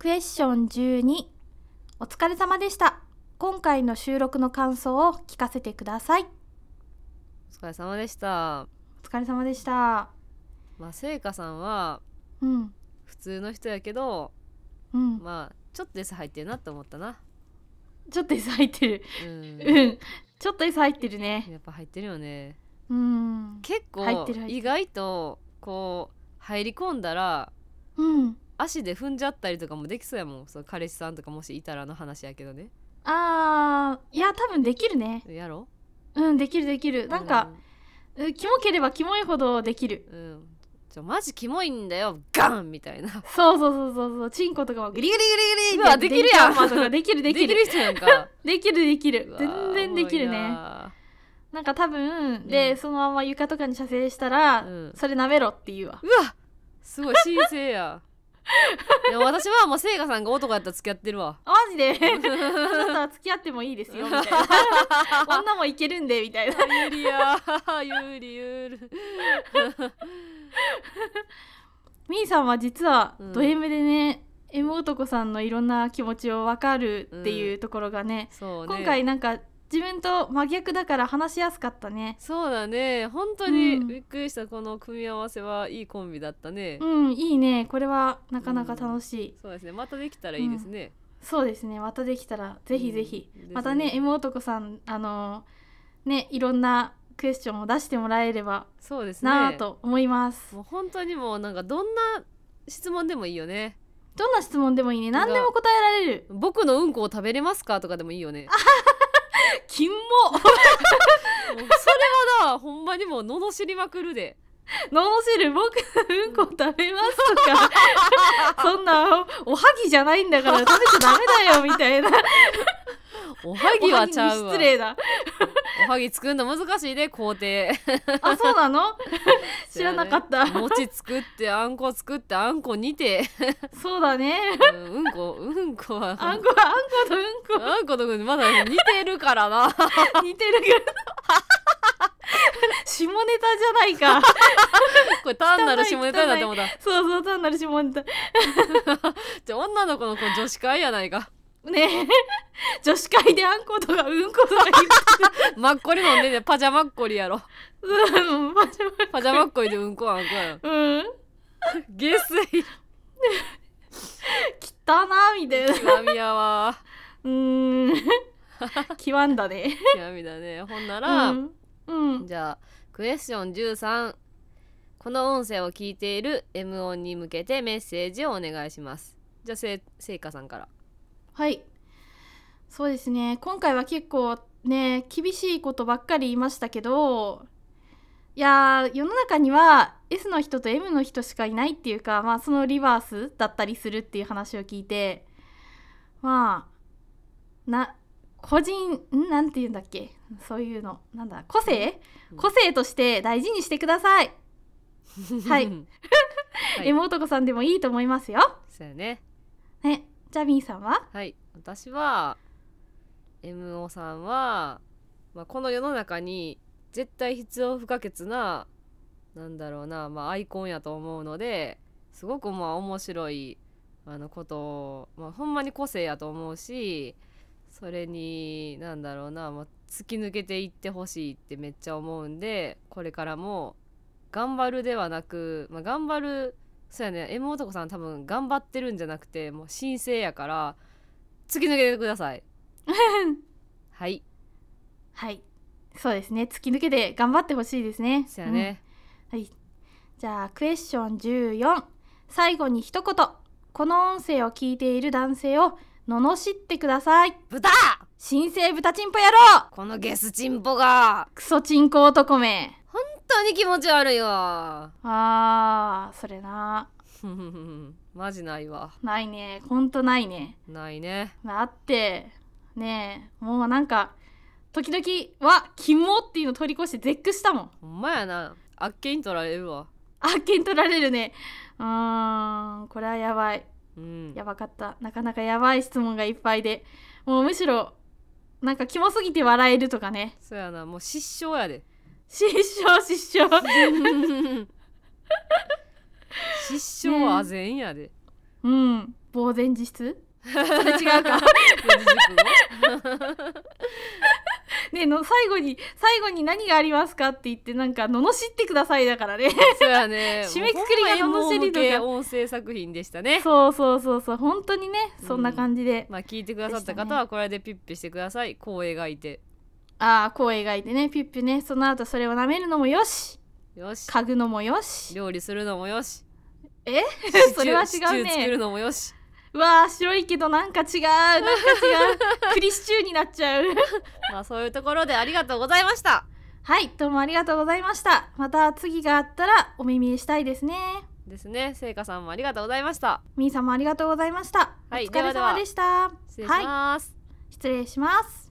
クエスチョン12、お疲れ様でした。今回の収録の感想を聞かせてください。 お疲れ様でした。 お疲れ様でした。 せいかさんは普通の人やけど、ちょっと餌入ってるなって思ったな。 ちょっと餌入ってる。ちょっと餌入ってるね。 やっぱ入ってるよね。結構意外とこう入り込んだら、足で踏んじゃったりとかもできそうやもん。そう、彼氏さんとかもしいたらの話やけどね。 いや多分できるね。 やろ？ できるできる。なんか、キモければキモいほどできる。 マジキモいんだよガンみたいな。 そうチンコとかもグリグリグリグリうわできるやん。 できるできる人やんか。 できる全然できるね。なんか多分で、そのまま床とかに射精したら、それ舐めろって言うわ。 うわすごい神聖や。でも私はもうせいかさんが男やったら付き合ってるわ。 マジであなたは付き合ってもいいですよみたいな。女もいけるんでみたいな。 有利や有利みーさんは実はド M でね、M 男さんのいろんな気持ちを分かるっていうところがね、 そうね、 今回なんか自分と真逆だから話しやすかったね。 そうだね、本当にびっくりした。この組み合わせはいいコンビだったね。 いいね、これはなかなか楽しい。 そうですね、またできたらいいですね。 そうですね、またできたらぜひぜひ、またね M 男さんいろんなクエスチョンを出してもらえればなぁと思います。 もう本当にもうなんかどんな質問でもいいよね。どんな質問でもいいね。何でも答えられる。 僕のうんこを食べれますかとかでもいいよね。 キモそれはな、ほんまにもう罵りまくるで。 罵る、僕のうんこ食べますとかそんなおはぎじゃないんだから食べちゃダメだよみたいな。 おはぎはちゃうわ。 失礼だ。 おはぎ作るの難しいで、工程。 あ、そうなの？知らなかった。 餅作ってあんこ作ってあんこ煮て。 そうだね。 うんこはあんことうんこまだ似てるからな。 似てるから下ネタじゃないか。 これ単なる下ネタだと思った。 そう単なる下ネタ。 女の子の女子会やないかねえ、女子会であんことかうんことか言ってマッコリ飲んでね。パジャマッコリやろ。パジャマッコリでうんこあんこやろ。下水汚なみたいな。 極みやわ。 極んだね。 極みだね。ほんなら、じゃあクエスチョン13、この音声を聞いている M 音に向けてメッセージをお願いします。じゃあせいかさんから。 はい、そうですね、今回は結構ね厳しいことばっかり言いましたけど、いや世の中には S の人と M の人しかいないっていうか、そのリバースだったりするっていう話を聞いて、個人なんて言うんだっけ、そういうのなんだ、個性として大事にしてください。はい、M 男さんでもいいと思いますよ。 そうやね。 じゃあみーさんは？ はい、私は MO さんは、この世の中に絶対必要不可欠なアイコンやと思うので、すごく面白いことを、ほんまに個性やと思うし、それに突き抜けていってほしいってめっちゃ思うんで、これからも頑張るではなく、頑張る、そうやね、M 男さん多分頑張ってるんじゃなくてもう神聖やから突き抜けてください。はいそうですね、突き抜けて頑張ってほしいですね。 そうやね、 じゃあクエスチョン14、最後に一言、この音声を聞いている男性を罵ってください。 豚！ 神聖豚チンポ野郎！ このゲスチンポがクソチンコ男め、 本当に気持ち悪いわ。 それな。 マジないわ。 ないね、ほんとないね。 ないね。 だってねえ、もうなんか時々キモっていうの取り越して絶句したもん。 ほんまやな、あっけに取られるわ。 あっけに取られるね。これはやばい。やばかった。なかなかやばい質問がいっぱいで、もうむしろなんかキモすぎて笑えるとかね。 そうやな、もう失笑やで。 失笑失笑はあぜんやで。 呆然自失それ違うかねの最後に何がありますかって言ってなんか罵ってくださいだからねそうやね締めくくりが罵りとか音声作品でしたね。 そう本当にねそんな感じで、 まあ聞いてくださった方はこれでピッピしてください。こう描いてこう描いてねピッピねその後それを舐めるのもよし嗅ぐのもよし料理するのもよしそれは違うね。 シチュー作るのもよし。 うわー白いけどなんか違う栗シチューになっちゃうまあそういうところでありがとうございました。 はいどうもありがとうございました。また次があったらお耳したいですね。 ですね。せいかさんもありがとうございました。 みーさんもありがとうございました。 はい、 お疲れ様でした。 失礼します。 失礼します。